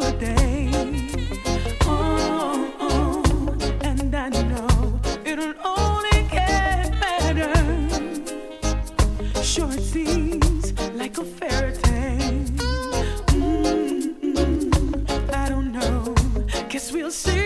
good day. And I know it'll only get better. Sure, it seems like a fairy tale. I don't know. Guess we'll see.